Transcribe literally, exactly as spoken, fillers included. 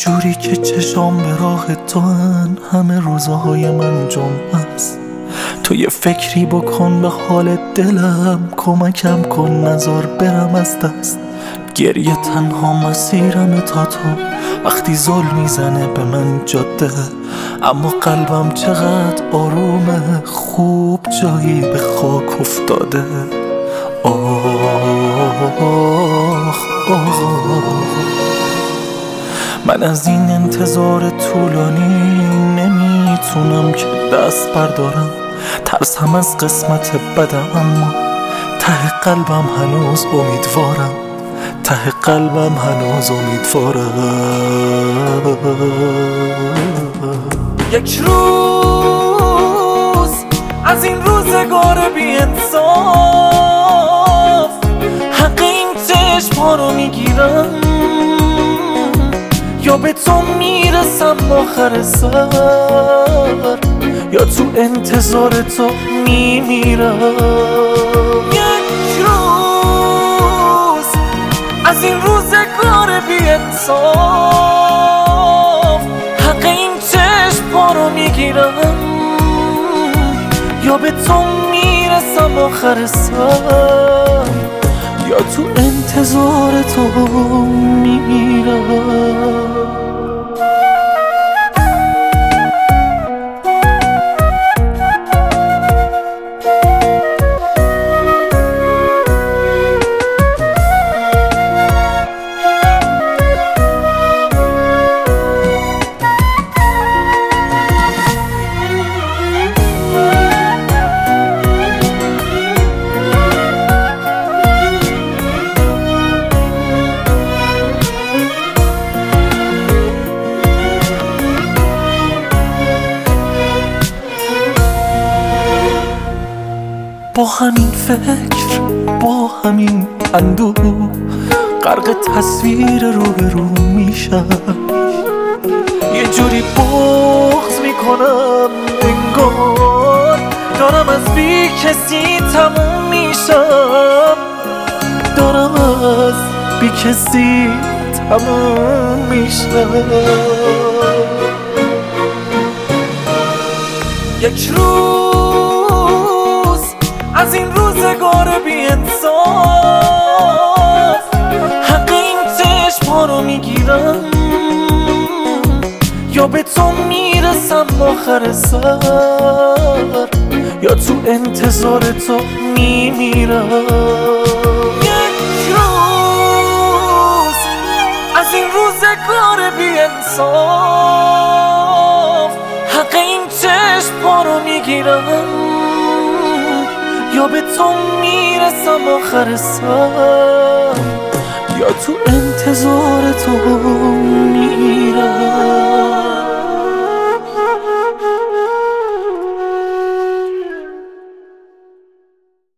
جوری که چشام به راه تو هن، همه روزهای من جمعه است. تو یه فکری بکن به حال دلم، کمکم کن نذار برم از دست. گریه تنها مسیرم تا تو، وقتی زل میزنه به من جاده، اما قلبم چقدر آرومه، خوب جایی به خاک افتاده. آه آه من از این انتظار طولانی نمیتونم که دست بردارم، ترسم از قسمت بدم، اما ته قلبم هنوز امیدوارم، ته قلبم هنوز امیدوارم. یک روز از این روزگار بی انصاف، حق این چشم‌ها رو میگیرم، یا به تو میرسم آخر سر، یا تو انتظار تو میمیرم. یک روز از این روزگار بی انصاف، حق این چشم‌ها رو میگیرم، یا به تو میرسم آخر سر، یا تو انتظار تو میمیرم. با همین فکر، با همین اندوه، غرق تصویر روبرو میشم. یه جوری بغض میکنم انگار دارم از بی کسی تموم میشم، دارم از بی کسی تموم میشم. یک روز از این روزگار بی انصاف، حق این چشم‌ها رو میگیرم، یا به تو میرسم آخر سر، یا تو انتظار تو میمیرم. یک روز از این روزگار بی انصاف، حق این چشم‌ها رو میگیرم، یا به تو میرسم آخر سر، یا تو انتظار تو میمیرم.